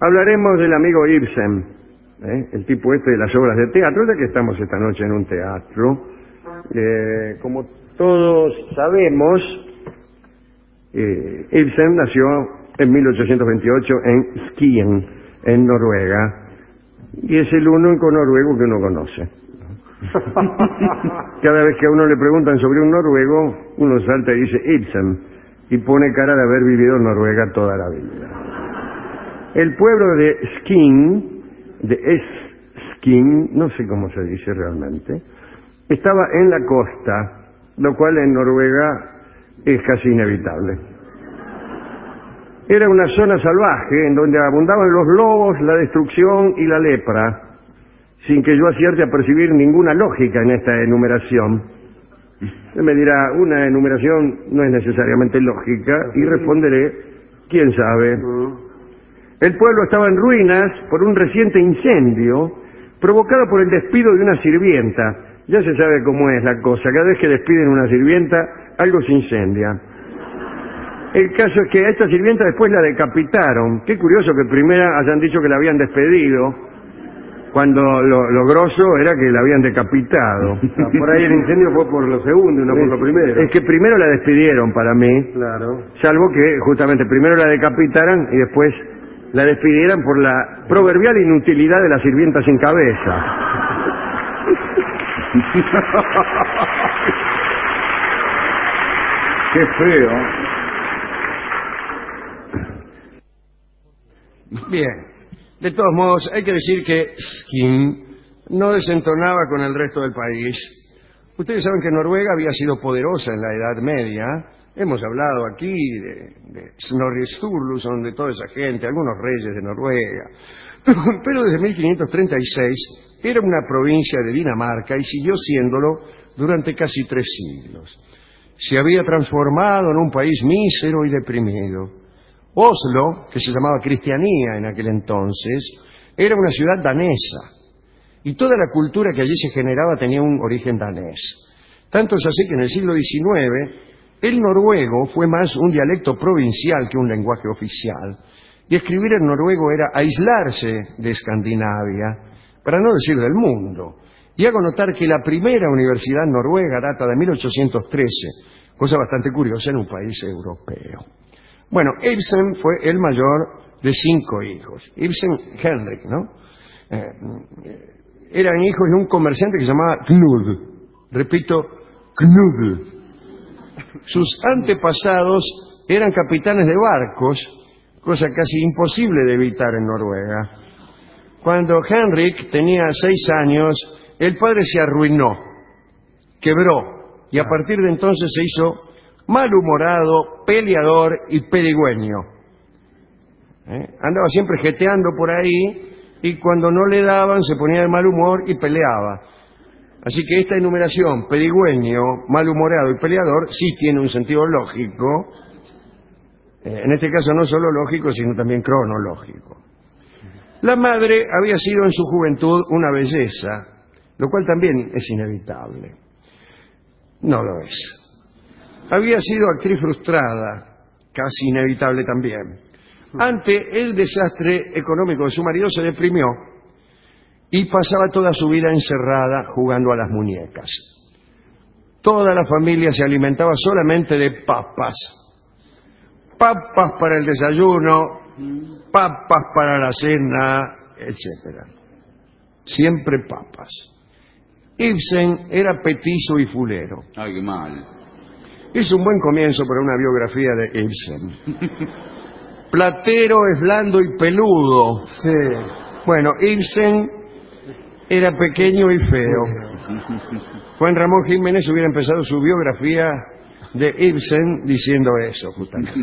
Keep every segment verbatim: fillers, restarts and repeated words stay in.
Hablaremos del amigo Ibsen, ¿eh? el tipo este de las obras de teatro, ya que estamos esta noche en un teatro. Eh, como todos sabemos, eh, Ibsen nació en mil ochocientos veintiocho en Skien, en Noruega, y es el único noruego que uno conoce. Cada vez que a uno le preguntan sobre un noruego, uno salta y dice Ibsen, y pone cara de haber vivido en Noruega toda la vida. El pueblo de Skien, de Skien, no sé cómo se dice realmente, estaba en la costa, lo cual en Noruega es casi inevitable. Era una zona salvaje en donde abundaban los lobos, la destrucción y la lepra, sin que yo acierte a percibir ninguna lógica en esta enumeración. Usted me dirá, una enumeración no es necesariamente lógica, y responderé, quién sabe. El pueblo estaba en ruinas por un reciente incendio provocado por el despido de una sirvienta. Ya se sabe cómo es la cosa, cada vez que despiden una sirvienta, algo se incendia. El caso es que a esta sirvienta después la decapitaron. Qué curioso que primero hayan dicho que la habían despedido, cuando lo, lo grosso era que la habían decapitado. Por ahí el incendio fue por lo segundo y no por lo primero. Es que primero la despidieron para mí, Claro. salvo que justamente primero la decapitaran y después la despidieran por la proverbial inutilidad de la sirvienta sin cabeza. Qué feo. Bien. De todos modos, hay que decir que Skien no desentonaba con el resto del país. Ustedes saben que Noruega había sido poderosa en la Edad Media. Hemos hablado aquí de, de Snorri Sturluson, de toda esa gente, algunos reyes de Noruega. Pero desde mil quinientos treinta y seis era una provincia de Dinamarca y siguió siéndolo durante casi tres siglos. Se había transformado en un país mísero y deprimido. Oslo, que se llamaba Cristianía en aquel entonces, era una ciudad danesa, y toda la cultura que allí se generaba tenía un origen danés. Tanto es así que en el siglo diecinueve el noruego fue más un dialecto provincial que un lenguaje oficial, y escribir en noruego era aislarse de Escandinavia, para no decir del mundo. Y hago notar que la primera universidad noruega data de mil ochocientos trece, cosa bastante curiosa en un país europeo. Bueno, Ibsen fue el mayor de cinco hijos. Ibsen Henrik, ¿no? Eh, eran hijos de un comerciante que se llamaba Knud. Repito, Knud. Sus antepasados eran capitanes de barcos, cosa casi imposible de evitar en Noruega. Cuando Henrik tenía seis años, el padre se arruinó, quebró, y a partir de entonces se hizo malhumorado, peleador y pedigüeño. ¿Eh? Andaba siempre jeteando por ahí, y cuando no le daban se ponía de mal humor y peleaba. Así que esta enumeración, pedigüeño, malhumorado y peleador, sí tiene un sentido lógico. Eh, en este caso no solo lógico, sino también cronológico. La madre había sido en su juventud una belleza, lo cual también es inevitable. No lo es. Había sido actriz frustrada, casi inevitable también. Ante el desastre económico de su marido se deprimió y pasaba toda su vida encerrada jugando a las muñecas. Toda la familia se alimentaba solamente de papas. Papas para el desayuno, papas para la cena, etcétera. Siempre papas. Ibsen era petizo y fulero. Ay, qué mal. Es un buen comienzo para una biografía de Ibsen. Platero es blando y peludo. Sí. Bueno, Ibsen era pequeño y feo. Juan Ramón Jiménez hubiera empezado su biografía de Ibsen diciendo eso, justamente.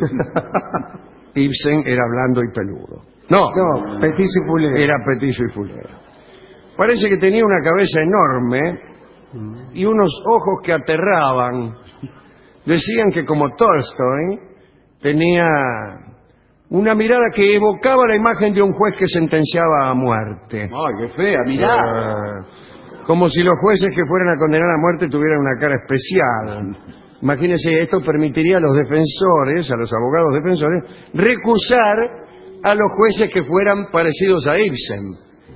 Ibsen era blando y peludo. No, No, petizo y fulero. era petizo y fulero. Parece que tenía una cabeza enorme y unos ojos que aterraban. Decían que como Tolstoy tenía una mirada que evocaba la imagen de un juez que sentenciaba a muerte. Ay, qué fea, mirá. Ah, como si los jueces que fueran a condenar a muerte tuvieran una cara especial. Imagínense, esto permitiría a los defensores, a los abogados defensores, recusar a los jueces que fueran parecidos a Ibsen.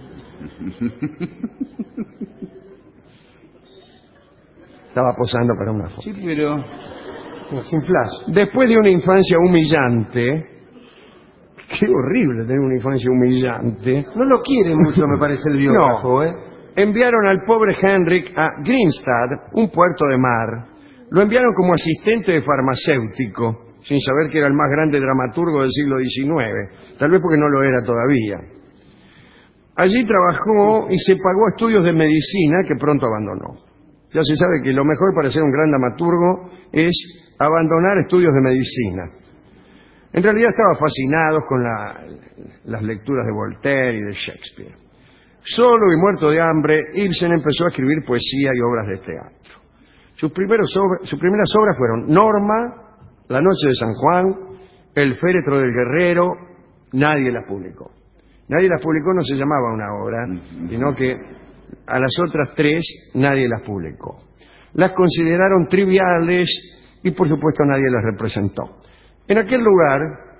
Estaba posando para una foto. Sí, pero... Sin flash. Después de una infancia humillante, qué horrible tener una infancia humillante, No lo quiere mucho, me parece, el biógrafo, No. ¿eh? enviaron al pobre Henrik a Grimstad, un puerto de mar. Lo enviaron como asistente de farmacéutico, sin saber que era el más grande dramaturgo del siglo diecinueve, tal vez porque no lo era todavía. Allí trabajó y se pagó estudios de medicina que pronto abandonó. Ya se sabe que lo mejor para ser un gran dramaturgo es abandonar estudios de medicina. En realidad estaba fascinado con la, las lecturas de Voltaire y de Shakespeare. Solo y muerto de hambre, Ibsen empezó a escribir poesía y obras de teatro. Sus, primeros obras, sus primeras obras fueron Norma, La noche de San Juan, El féretro del guerrero. Nadie las publicó. Nadie las publicó no se llamaba una obra, sino que a las otras tres nadie las publicó. Las consideraron triviales y por supuesto nadie las representó. En aquel lugar,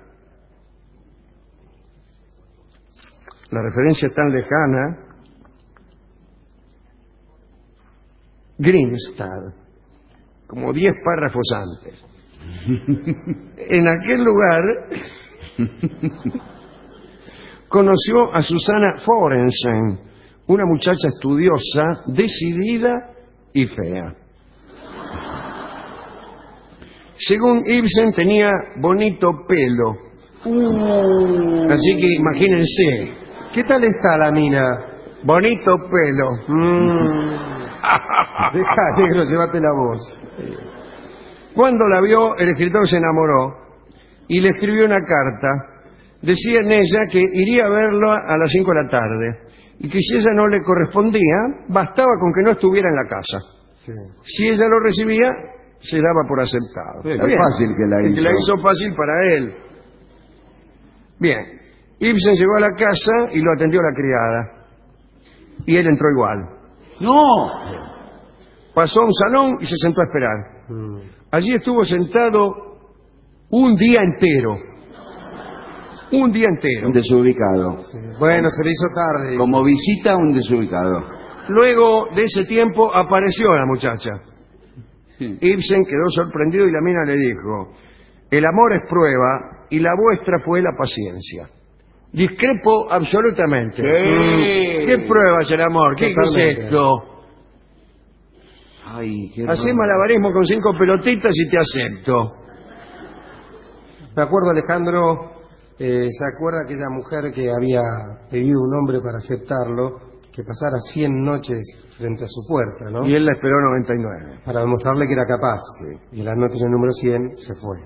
la referencia es tan lejana, Grimstad, como diez párrafos antes. En aquel lugar conoció a Susana Forensen, una muchacha estudiosa, decidida y fea. Según Ibsen, tenía bonito pelo. Uh, Así que imagínense, ¿Qué tal está la mina? bonito pelo. Mm. Deja, negro, llévate la voz. Cuando la vio, el escritor se enamoró y le escribió una carta. Decía en ella que iría a verlo a las cinco de la tarde y que si ella no le correspondía, bastaba con que no estuviera en la casa. Sí. Si ella lo recibía, se daba por aceptado. Sí, Está qué bien. fácil que la Que la hizo. hizo fácil para él. Bien. Ibsen llegó a la casa y lo atendió la criada. Y él entró igual. ¡No! Pasó a un salón y se sentó a esperar. Mm. Allí estuvo sentado un día entero. Un día entero. Un desubicado. Sí. Bueno, se le hizo tarde. Como visita, un desubicado. Luego de ese tiempo apareció la muchacha. Sí. Ibsen quedó sorprendido y la mina le dijo: el amor es prueba y la vuestra fue la paciencia. Discrepo absolutamente. Sí. Mm. ¿Qué prueba es el amor? ¿Qué, qué es Totalmente. esto? Ay, qué Hacé raro. malabarismo con cinco pelotitas y te acepto. Me acuerdo, Alejandro, eh, ¿se acuerda aquella mujer que había pedido un hombre para aceptarlo, que pasara cien noches frente a su puerta, ¿no? Y él la esperó noventa y nueve. Para demostrarle que era capaz. Y en la noche del número cien se fue.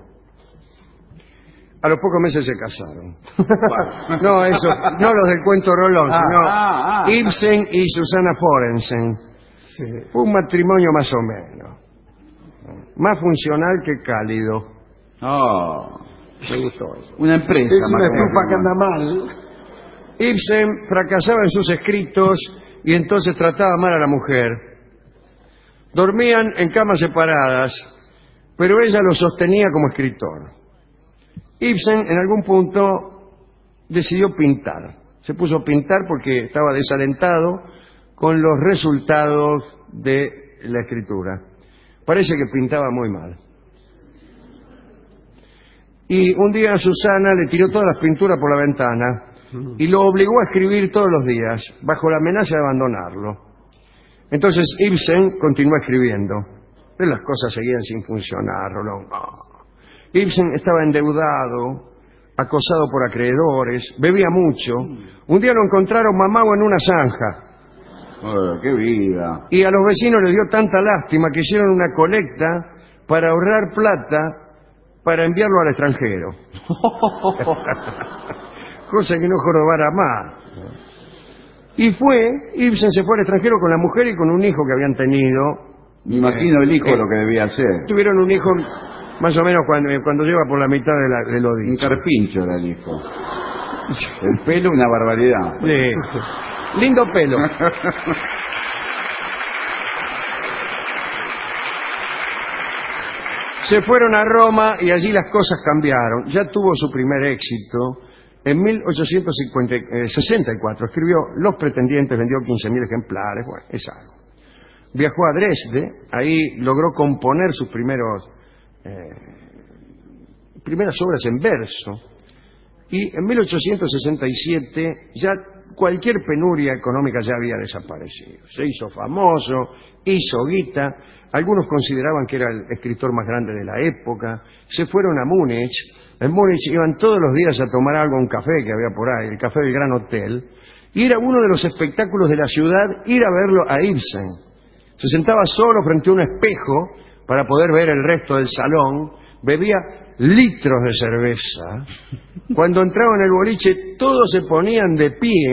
A los pocos meses se casaron. No, eso, no los del cuento Rolón, Ah, sino ah, ah. Ibsen y Susana Forensen. Sí. Fue un matrimonio más o menos. Más funcional que cálido. Oh, Me gustó eso. una empresa. Es una más o estufa menos. que anda mal. Ibsen fracasaba en sus escritos y entonces trataba mal a la mujer. Dormían en camas separadas, pero ella lo sostenía como escritor. Ibsen en algún punto decidió pintar. Se puso a pintar porque estaba desalentado con los resultados de la escritura. Parece que pintaba muy mal. Y un día Susana le tiró todas las pinturas por la ventana y lo obligó a escribir todos los días, bajo la amenaza de abandonarlo. Entonces Ibsen continuó escribiendo, pero las cosas seguían sin funcionar, Rolón. No. Ibsen estaba endeudado, acosado por acreedores, bebía mucho. Un día lo encontraron mamado en una zanja Oh, qué vida. y a los vecinos les dio tanta lástima que hicieron una colecta para ahorrar plata para enviarlo al extranjero. Cosa que no jorobara más. Y fue, Ibsen se fue al extranjero con la mujer y con un hijo que habían tenido. Me imagino el hijo Eh, lo que debía hacer. Tuvieron un hijo más o menos cuando, cuando lleva por la mitad de, la, de lo Un dicho. carpincho era el hijo. El pelo, una barbaridad. Sí. Lindo pelo. Se fueron a Roma y allí las cosas cambiaron. Ya tuvo su primer éxito En mil ochocientos sesenta y cuatro escribió Los pretendientes, vendió quince mil ejemplares, bueno, es algo. Viajó a Dresde, ahí logró componer sus primeros eh, primeras obras en verso, y en mil ochocientos sesenta y siete ya cualquier penuria económica ya había desaparecido. Se hizo famoso, hizo guita, algunos consideraban que era el escritor más grande de la época, se fueron a Múnich. En Múnich iban todos los días a tomar algo, un café que había por ahí, el café del Gran Hotel, y era uno de los espectáculos de la ciudad ir a verlo a Ibsen. Se sentaba solo frente a un espejo para poder ver el resto del salón, bebía litros de cerveza. Cuando entraba en el boliche todos se ponían de pie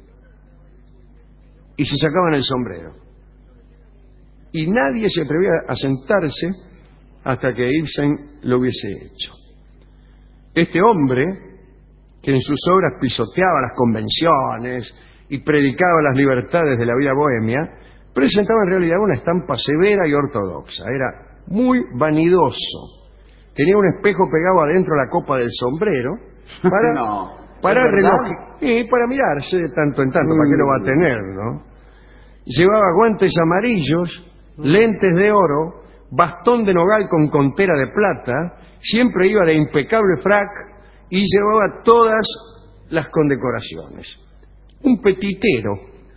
y se sacaban el sombrero. Y nadie se atrevía a sentarse hasta que Ibsen lo hubiese hecho. Este hombre, que en sus obras pisoteaba las convenciones y predicaba las libertades de la vida bohemia, presentaba en realidad una estampa severa y ortodoxa. Era muy vanidoso. Tenía un espejo pegado adentro de la copa del sombrero para, no, para reloj y para mirarse de tanto en tanto. Mm. ¿Para qué lo va a tener, no? Llevaba guantes amarillos, mm. lentes de oro, bastón de nogal con contera de plata, siempre iba de impecable frac y llevaba todas las condecoraciones. Un petitero.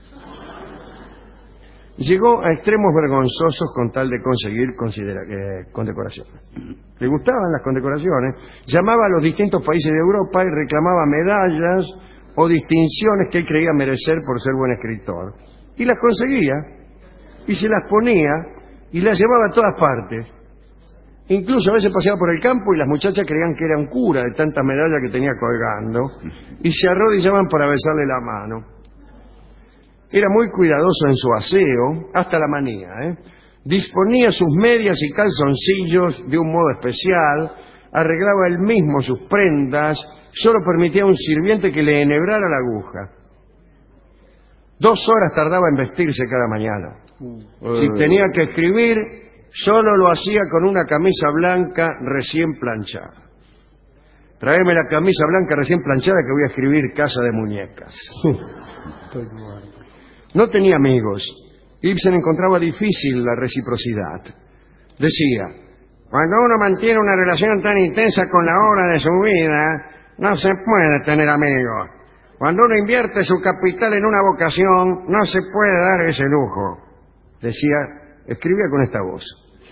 Llegó a extremos vergonzosos con tal de conseguir considera- eh, condecoraciones. Le gustaban las condecoraciones, llamaba a los distintos países de Europa y reclamaba medallas o distinciones que él creía merecer por ser buen escritor. Y las conseguía, y se las ponía, y las llevaba a todas partes. Incluso a veces paseaba por el campo y las muchachas creían que era un cura de tantas medallas que tenía colgando, y se arrodillaban para besarle la mano. Era muy cuidadoso en su aseo, hasta la manía, ¿eh? Disponía sus medias y calzoncillos de un modo especial, arreglaba él mismo sus prendas, solo permitía a un sirviente que le enhebrara la aguja. Dos horas tardaba en vestirse cada mañana. Si tenía que escribir, solo lo hacía con una camisa blanca recién planchada. Tráeme la camisa blanca recién planchada que voy a escribir Casa de Muñecas. Estoy muerto. No tenía amigos. Ibsen encontraba difícil la reciprocidad. Decía, cuando uno mantiene una relación tan intensa con la obra de su vida, no se puede tener amigos. Cuando uno invierte su capital en una vocación, no se puede dar ese lujo. Decía, escribía con esta voz.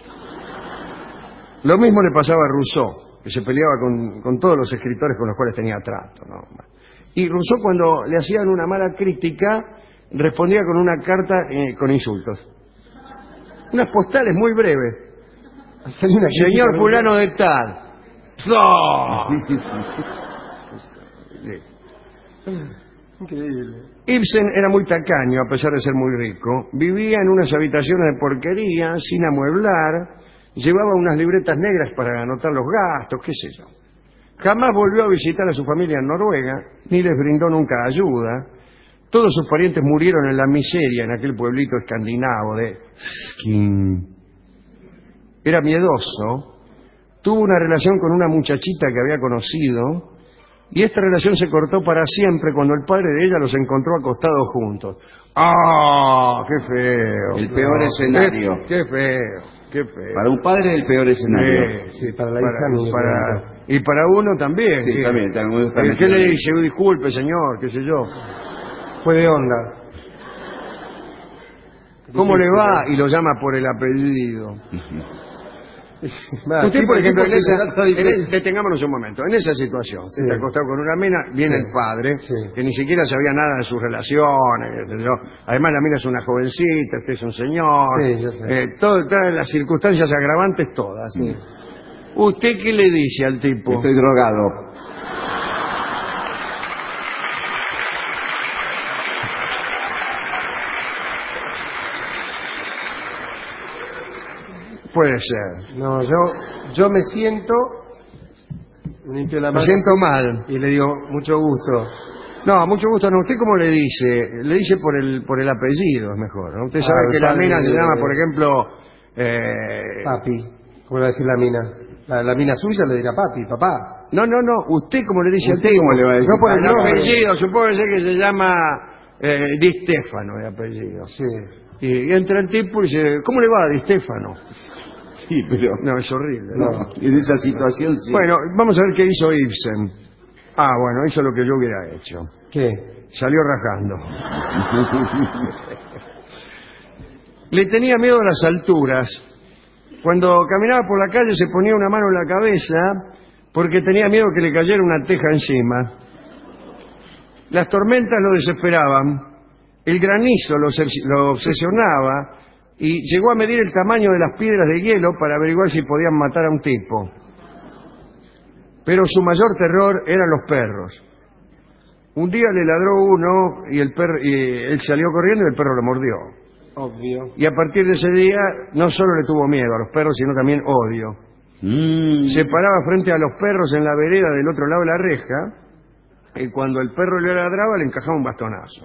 Lo mismo le pasaba a Rousseau, que se peleaba con, con todos los escritores con los cuales tenía trato, ¿no? Y Rousseau, cuando le hacían una mala crítica, respondía con una carta eh, con insultos. Unas postales muy breves. Señor fulano de tal. Increíble. Ibsen era muy tacaño, a pesar de ser muy rico. Vivía en unas habitaciones de porquería, sin amueblar. Llevaba unas libretas negras para anotar los gastos, qué sé yo. Jamás volvió a visitar a su familia en Noruega, ni les brindó nunca ayuda. Todos sus parientes murieron en la miseria en aquel pueblito escandinavo de Skin. Era miedoso. Tuvo una relación con una muchachita que había conocido, y esta relación se cortó para siempre cuando el padre de ella los encontró acostados juntos. ¡Ah! ¡Qué feo! El peor no, escenario. Qué, qué feo, qué feo. Para un padre, el peor escenario. Sí, Sí, para la para, hija no. para, y para uno también. Sí, ¿qué? también, también, también. ¿Qué le dice? Disculpe, señor, qué sé yo. Fue de onda. ¿Cómo le va? Y lo llama por el apellido. Va, Usted, sí, por ejemplo, en se esa, trata de- en el- detengámonos un momento, en esa situación, Sí. está acostado con una mina, viene Sí. el padre, Sí. que ni siquiera sabía nada de sus relaciones, qué sé yo. Además la mina es una jovencita, este es un señor, Sí, yo sé. eh, todo- todas las circunstancias agravantes todas. Sí. ¿Usted qué le dice al tipo? Estoy drogado. Puede ser. No, yo, yo me siento, limpio la Me mano siento mal. y le digo, mucho gusto. No, mucho gusto. No, ¿usted cómo le dice? Le dice por el por el apellido, es mejor, ¿no? Usted Ah, sabe el que la padre mina se de- llama, por ejemplo, eh, Papi. ¿Cómo le va a decir la mina? La, la mina suya le dirá papi, papá. No, no, no. ¿Usted cómo le dice ¿Usted al tipo? cómo le va a decir? No por el No, apellido. Supongo que se llama eh, Di Stefano de apellido. Sí. Y, y entra el tipo y dice, ¿cómo le va, Di Stefano? Sí, pero... No, es horrible. ¿no? No. En esa situación sí. Bueno, vamos a ver qué hizo Ibsen. Ah, bueno, hizo lo que yo hubiera hecho. ¿Qué? Salió rajando. Le tenía miedo a las alturas. Cuando caminaba por la calle se ponía una mano en la cabeza porque tenía miedo que le cayera una teja encima. Las tormentas lo desesperaban. El granizo lo, obses- lo obsesionaba y llegó a medir el tamaño de las piedras de hielo para averiguar si podían matar a un tipo. Pero su mayor terror eran los perros. Un día le ladró uno y, el perro, y él salió corriendo y el perro lo mordió. Obvio. Y a partir de ese día no solo le tuvo miedo a los perros, sino también odio. Mm. Se paraba frente a los perros en la vereda del otro lado de la reja y cuando el perro le ladraba le encajaba un bastonazo.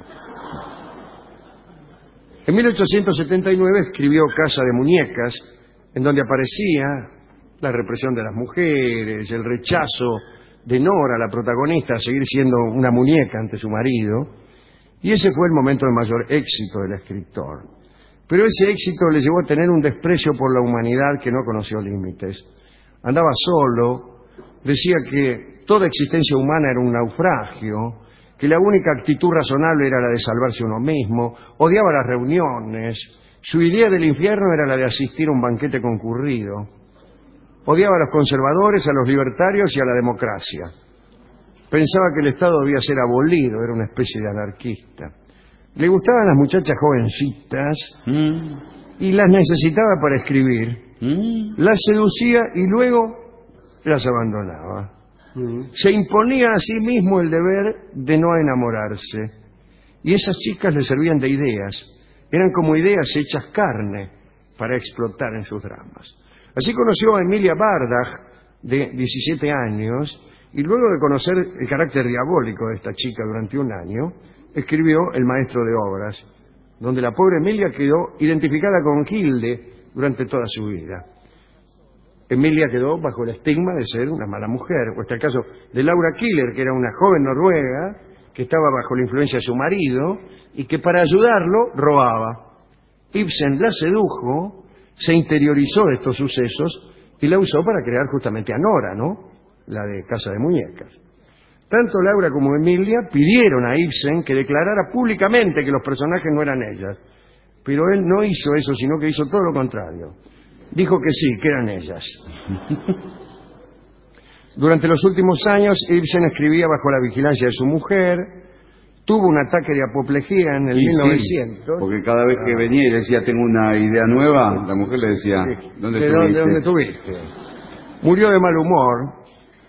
En mil ochocientos setenta y nueve escribió Casa de Muñecas, en donde aparecía la represión de las mujeres, el rechazo de Nora, la protagonista, a seguir siendo una muñeca ante su marido, y ese fue el momento de mayor éxito del escritor. Pero ese éxito le llevó a tener un desprecio por la humanidad que no conoció límites. Andaba solo, decía que toda existencia humana era un naufragio, que la única actitud razonable era la de salvarse uno mismo, odiaba las reuniones, su idea del infierno era la de asistir a un banquete concurrido, odiaba a los conservadores, a los libertarios y a la democracia. Pensaba que el Estado debía ser abolido, era una especie de anarquista. Le gustaban las muchachas jovencitas Mm. y las necesitaba para escribir, Mm. las seducía y luego las abandonaba. Mm. Se imponía a sí mismo el deber de no enamorarse. Y esas chicas le servían de ideas. Eran como ideas hechas carne para explotar en sus dramas. Así conoció a Emilia Bardach, de diecisiete años, y luego de conocer el carácter diabólico de esta chica durante un año, escribió El maestro de obras, donde la pobre Emilia quedó identificada con Hilde durante toda su vida. Emilia quedó bajo el estigma de ser una mala mujer. O está el caso de Laura Killer, que era una joven noruega que estaba bajo la influencia de su marido y que para ayudarlo robaba. Ibsen la sedujo, se interiorizó de estos sucesos y la usó para crear justamente a Nora, ¿no? La de Casa de Muñecas. Tanto Laura como Emilia pidieron a Ibsen que declarara públicamente que los personajes no eran ellas. Pero él no hizo eso, sino que hizo todo lo contrario. Dijo que sí, que eran ellas. Durante los últimos años, Ibsen escribía bajo la vigilancia de su mujer, tuvo un ataque de apoplejía en el Y mil sí, novecientos. porque cada vez que venía y decía tengo una idea nueva, la mujer le decía, ¿dónde ¿De estuviste? dónde, dónde tuviste? Murió de mal humor.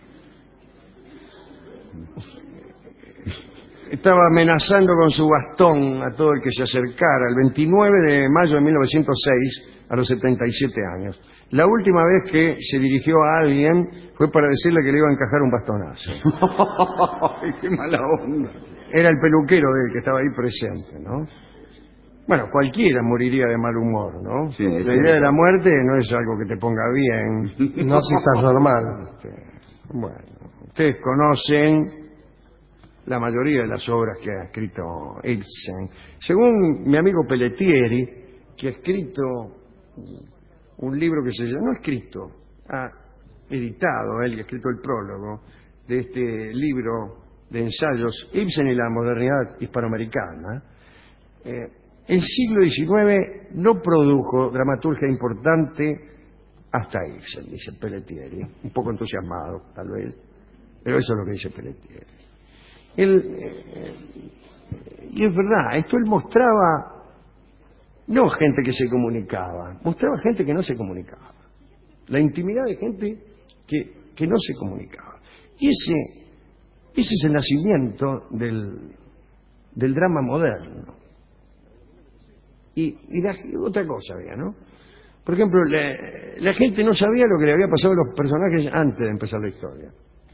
Estaba amenazando con su bastón a todo el que se acercara el veintinueve de mayo de mil novecientos seis a los setenta y siete años. La última vez que se dirigió a alguien fue para decirle que le iba a encajar un bastonazo. Ay, qué mala onda. Era el peluquero de él que estaba ahí presente, ¿no? Bueno, cualquiera moriría de mal humor, ¿no? Sí, la sí. idea de la muerte no es algo que te ponga bien. No si estás normal. Este, bueno, ustedes conocen la mayoría de las obras que ha escrito Ibsen. Según mi amigo Pelletieri, que ha escrito un libro que se llama, no ha escrito, ha editado, él ha escrito el prólogo de este libro de ensayos Ibsen y la modernidad hispanoamericana. Eh, el siglo diecinueve no produjo dramaturgia importante hasta Ibsen, dice Pelletieri, un poco entusiasmado tal vez, pero eso es lo que dice Pelletieri. Él, eh, y es verdad, esto él mostraba no gente que se comunicaba, mostraba gente que no se comunicaba. La intimidad de gente que, que no se comunicaba. Y ese, ese es el nacimiento del, del drama moderno. Y, y la, otra cosa había, ¿no? Por ejemplo, la, la gente no sabía lo que le había pasado a los personajes antes de empezar la historia.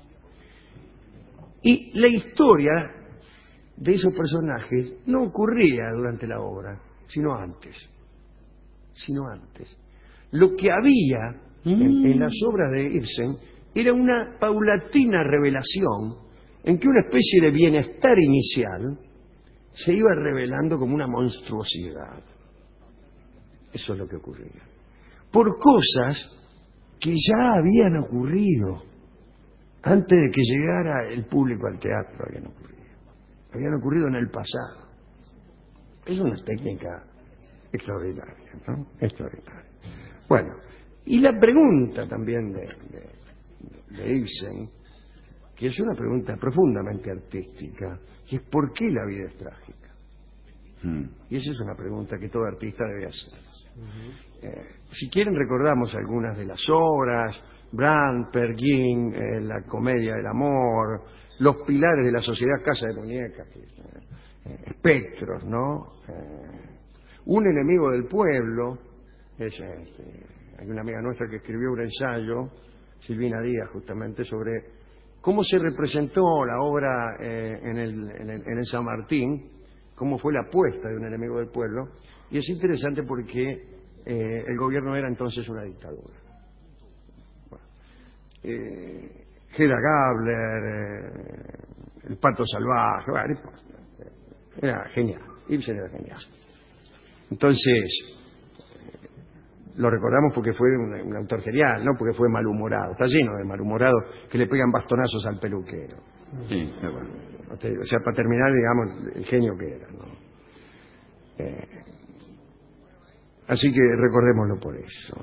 Y la historia de esos personajes no ocurría durante la obra, sino antes. Sino antes. Lo que había en, en las obras de Ibsen era una paulatina revelación en que una especie de bienestar inicial se iba revelando como una monstruosidad. Eso es lo que ocurría. Por cosas que ya habían ocurrido antes de que llegara el público al teatro, habían ocurrido. Habían ocurrido en el pasado. Es una técnica extraordinaria, ¿no? Extraordinaria. Bueno, y la pregunta también de, de, de Ibsen, que es una pregunta profundamente artística, y es ¿por qué la vida es trágica? Hmm. Y esa es una pregunta que todo artista debe hacer. Uh-huh. eh, si quieren recordamos algunas de las obras, Brandt, Peer Gynt, eh, la comedia del amor, los pilares de la sociedad, Casa de Muñecas, eh, espectros, ¿no? Eh, un enemigo del pueblo, es, este, hay una amiga nuestra que escribió un ensayo, Silvina Díaz, justamente, sobre cómo se representó la obra eh, en, el, en, el, en el San Martín, cómo fue la apuesta de un enemigo del pueblo, y es interesante porque eh, el gobierno era entonces una dictadura. Bueno, eh, Hedda Gabler, eh, el Pato Salvaje, bueno, era genial, Ibsen era genial. Entonces, lo recordamos porque fue un, un autor genial, no porque fue malhumorado, está lleno de malhumorados que le pegan bastonazos al peluquero. Sí, bueno, o sea, para terminar, digamos, el genio que era, ¿no? Eh, así que recordémoslo por eso.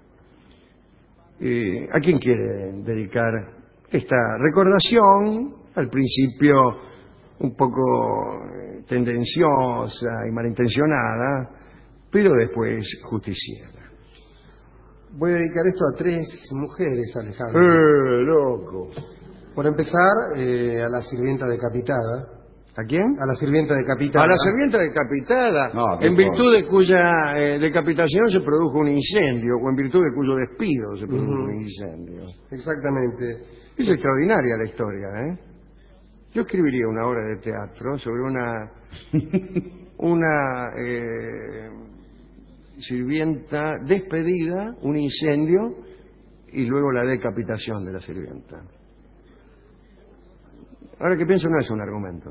Eh, ¿A quién quiere dedicar esta recordación? Al principio un poco tendenciosa y malintencionada, pero después justiciera. Voy a dedicar esto a tres mujeres, Alejandro. ¡Eh, loco! Por empezar, eh, a la sirvienta decapitada. ¿A quién? A la sirvienta decapitada. A la sirvienta decapitada, no, en virtud de cuya eh, decapitación se produjo un incendio, o en virtud de cuyo despido se produjo uh-huh. un incendio. Exactamente. Es extraordinaria la historia, ¿eh? Yo escribiría una obra de teatro sobre una una eh, sirvienta despedida, un incendio y luego la decapitación de la sirvienta. Ahora que pienso, no es un argumento.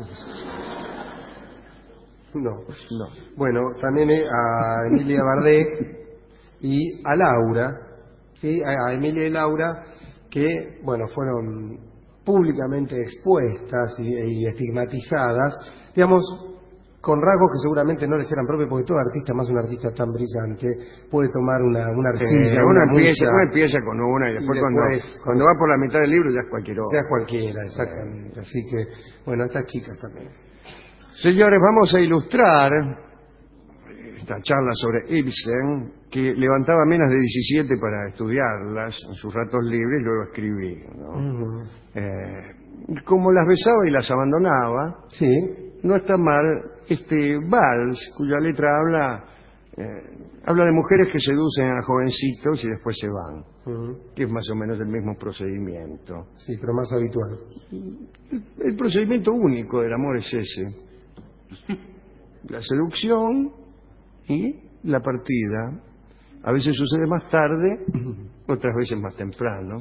No, no. Bueno, también a Emilia Bardem y a Laura, ¿sí? A Emilia y Laura, que, bueno, fueron públicamente expuestas y, y estigmatizadas, digamos, con rasgos que seguramente no les eran propios, porque todo artista, más un artista tan brillante, puede tomar una, una arcilla, sí, una uno, empieza, musa, uno empieza con una y después, y cuando, después cuando va por la mitad del libro ya es cualquier otra. Ya es cualquiera, exactamente. Así que, bueno, estas chicas también. Señores, vamos a ilustrar esta charla sobre Ibsen, que levantaba menos de diecisiete para estudiarlas en sus ratos libres y luego escribir, ¿no? Uh-huh. eh, como las besaba y las abandonaba, sí, no está mal este vals, cuya letra habla eh, habla de mujeres que seducen a jovencitos y después se van, uh-huh. que es más o menos el mismo procedimiento. Sí, pero más habitual. El, el procedimiento único del amor es ese. La seducción y la partida. A veces sucede más tarde, otras veces más temprano.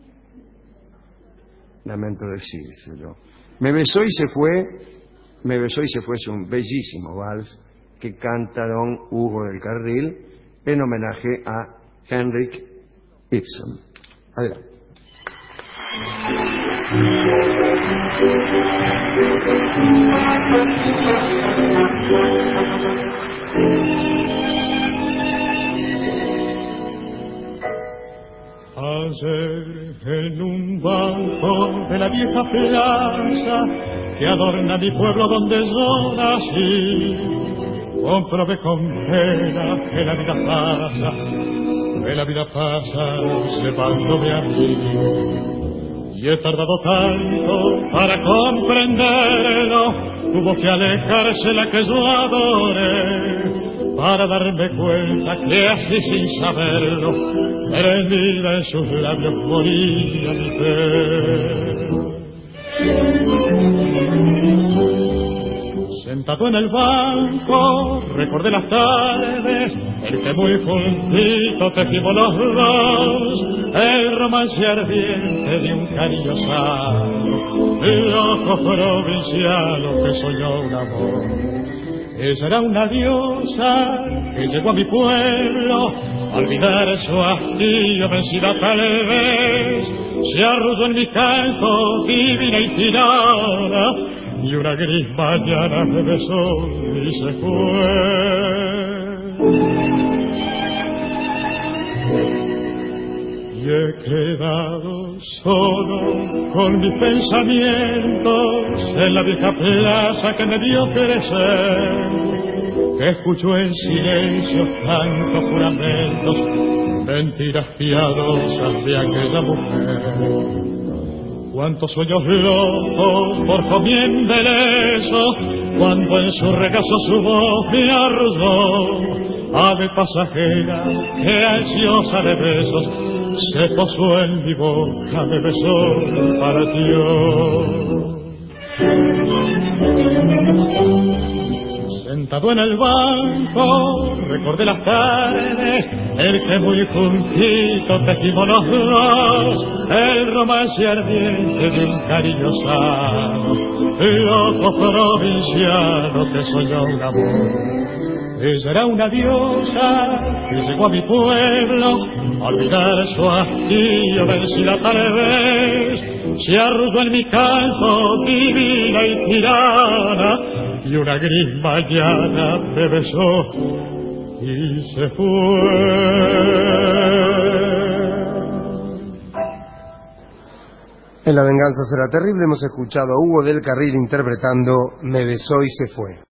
Lamento decírselo. Me besó y se fue, me besó y se fue, es un bellísimo vals que canta don Hugo del Carril en homenaje a Henrik Ibsen. Adelante. Ayer en un banco de la vieja plaza que adorna mi pueblo donde yo nací, comprobé con pena que la vida pasa, que la vida pasa llevándome a mí. Y he tardado tanto para comprenderlo, tuvo que alejarse la que yo adoré, para darme cuenta que así sin saberlo, prendida en sus labios moría mi fe. Sentado en el banco, recordé las tardes en que muy juntito tejimos los dos el romance ardiente de un cariño sano, loco provinciano que soñó un amor. Ella era una diosa que llegó a mi pueblo, a olvidar su hastío, vencida tal vez, se arrulló en mi canto, divina y tirana, y una gris mañana me besó y se fue. Y he quedado solo con mis pensamientos en la vieja plaza que me vio crecer, que escucho en silencio tantos juramentos, mentiras piadosas de aquella mujer. Cuántos sueños locos por comien belezo, cuando en su regazo su voz me arrulló, ave pasajera que ansiosa de besos se posó en mi boca, me besó y partió. Sentado en el banco, recordé las tardes, el que muy juntito tejimos los dos, el romance ardiente de un cariño sano, loco provinciano que soñó un amor. Ella era una diosa que llegó a mi pueblo, a olvidar su hastío, vencida tal vez, se arrulló en mi canto, divina y tirana, y una gris mañana me besó y se fue. En La venganza será terrible hemos escuchado a Hugo del Carril interpretando Me besó y se fue.